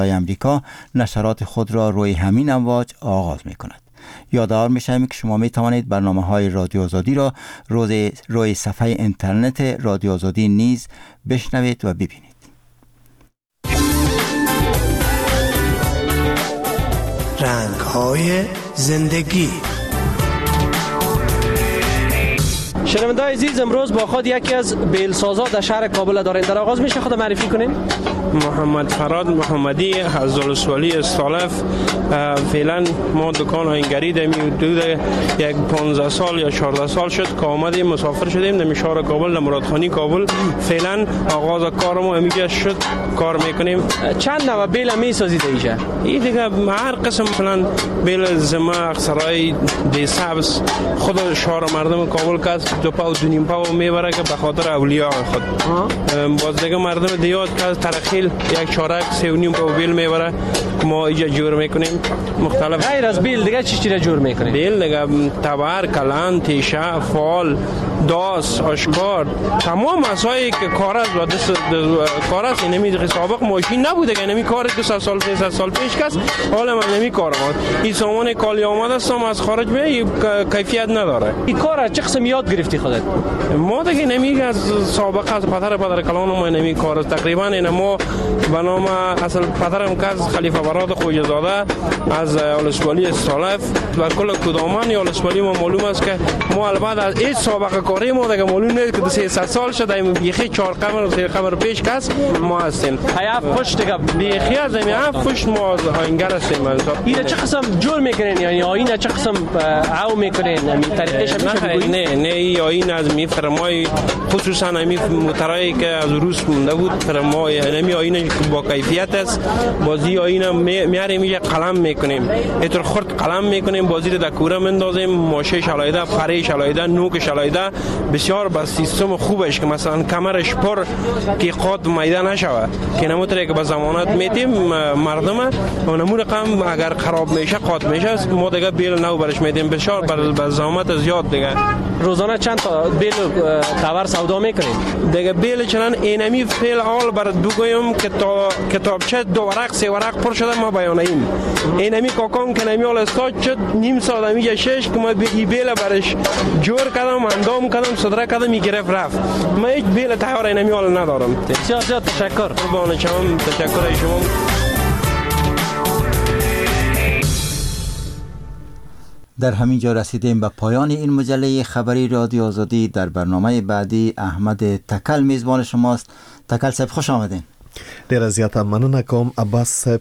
امریکا نشرات خود را روی همین امواج آغاز می کند. یادآور می‌شویم که شما می توانید برنامه‌های رادیو آزادی را روی صفحه اینترنت رادیو آزادی نیز بشنوید و ببینید. رنگ‌های زندگی. شنونده‌های عزیز، امروز با خود یکی از بیلسازا در شهر کابل دارین. در آغاز میشه خود معرفی کنین؟ محمد فراد محمدی از ولسوالی استالف. فعلا ما دکان آینگری داریم. حدود یک 15 سال یا 14 سال شد که آمدیم مسافر شدیم در شهر کابل، در مرادخانی کابل. فعلا آغاز کار ما اینجا شد، کار میکنیم. چند نوع بیل میسازید اینجا؟ این دیگه هر قسم مثلا بیل زما سرای دی سبز خود شهر مردم کابل کس 2 پا و 2.5 پا میبره که به خاطر اولیاء خود. باز دیگه مردم دیات که ترخیل یک چارک 3.5 پا بیل میبره که ما اینجا جور میکنیم. مختلف غیر از بیل دیگه چی را جور میکنیم؟ بیل دیگه تبر، کلان، تیشه، فال، داس، آشکار، تمام مسائلی که کار است و دست کار است. اینمی سابق ماشین نبوده که اینمی کار 200 سال 300 سال پیش کس. حالا من اینمی کار این سامان کالی آمده است از خارج به کیفیت نداره. این کار چه قسم یاد گرفتی خودت؟ ما دیگه اینمی از سابقه از پدر کلان ما اینمی کار است. تقریبا این ما به نام اصل پدرم که از خلیفه براد خوجزاده از ولسوالی استالف و کل کدامان یا ولسوالی ما معلوم است که ما البته از این سابقه کاری ما دیگه معلوم نیست که 300 سال شده این بیخی 4 قمر و 3 قمر پیش کس ما هستیم. هفت پشت دیگه بیخی از این هفت پشت ما آینگر هستیم. این چه قسم جور میکنین؟ یعنی آیین چه قسم عو میکنین؟ این طریقش نه آیین از می فرمای خصوصا امی موترایی که از روس مونده بود فرمای امی آیین با کیفیت است. بازی آیین میاریم یه قلم میکنیم، اینطور خرد قلم میکنیم، بازی رو در کوره مندازیم، ماشه شلایده، پره شلایده، نوک شلایده، بسیار با سیستم خوبش که مثلا کمرش پر که قاد میده نشوه که نموتره که به ضمانت میتیم مردم و نمو رقم اگر خراب میشه قاد میشه ما دیگه بیل نو برش میدیم. بسیار به ضمانت زیاد دیگه. روزانه چند تا بیل کاور سودا میکنید؟ دیگه بیل چنان اینمی فعل حال برات بگویم که تا کتابچه 2 ورق 3 ورق پر شده ما بیانیم. اینمی کاکام که نمیال استاد شد نیم سال میگه 6 که ما این بیل برش جور کردم، اندام کردم، صدره کردم، گرفت رفت. ما هیچ بیل تیار اینمی حال ندارم. بسیار تشکر. قربان شما، تشکر شما. در همین جا رسیدیم به پایان این مجله خبری رادیو آزادی. در برنامه بعدی احمد تکل میزبان شماست. تکل صاحب خوش آمدین. ډیر زیاته مننه کوم عباس صاحب